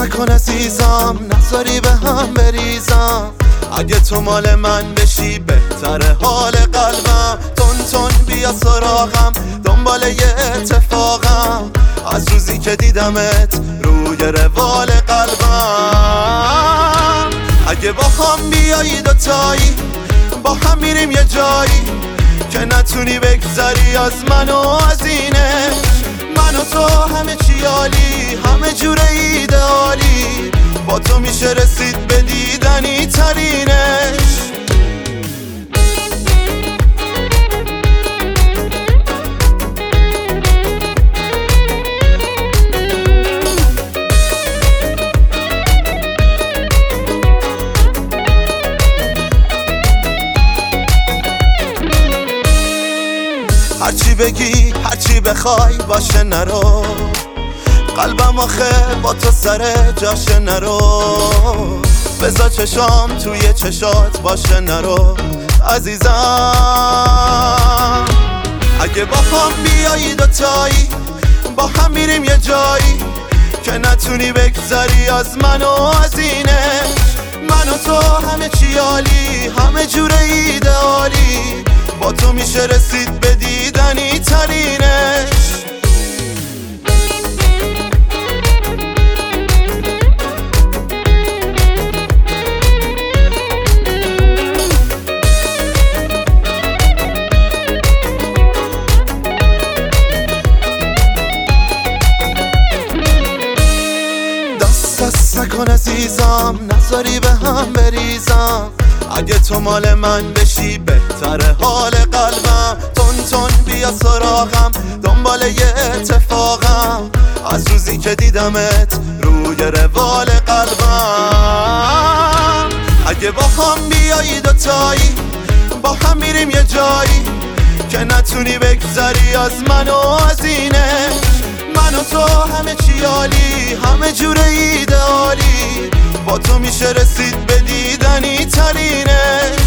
نکن عزیزم، نذاری به هم بریزم. اگه تو مال من بشی بهتره حال قلبم. تون تون بیا سراغم، دنبال یه اتفاقم. از روزی که دیدمت روی روال قلبم. اگه با هم بیایی دوتایی، با هم میریم یه جایی که نتونی بگذری از من و از اینه. من و تو همه چی عالی، همه جور ایدئالی. با تو میشه رسید به دیدنی ترینش. هرچی بگی هرچی بخوای باشه نرو، قلبم آخه با تو سر جاشه نرو. بذار چشام توی چشات باشه نرو عزیزم. اگه با هم بیایی دوتایی، با هم میریم یه جایی که نتونی بگذری از من و از اینه. من و تو همه چی عالی، همه جور ایدئالی. با تو میشه رسید به دیدنی ترینش. دست نکن عزیزم، نذاری به هم بریزم. اگه تو مال من بشی بهتره حال قلبم. تون تون بیا سراغم، دنبال یه اتفاقم. از روزی که دیدمت روی روال قلبم. اگه با هم بیایی دوتایی، با هم میریم یه جایی که نتونی بگذری از من و از اینه. من و تو همه چی عالی، همه جور ایدئالی. با تو میشه رسید به دیدنی ترینه.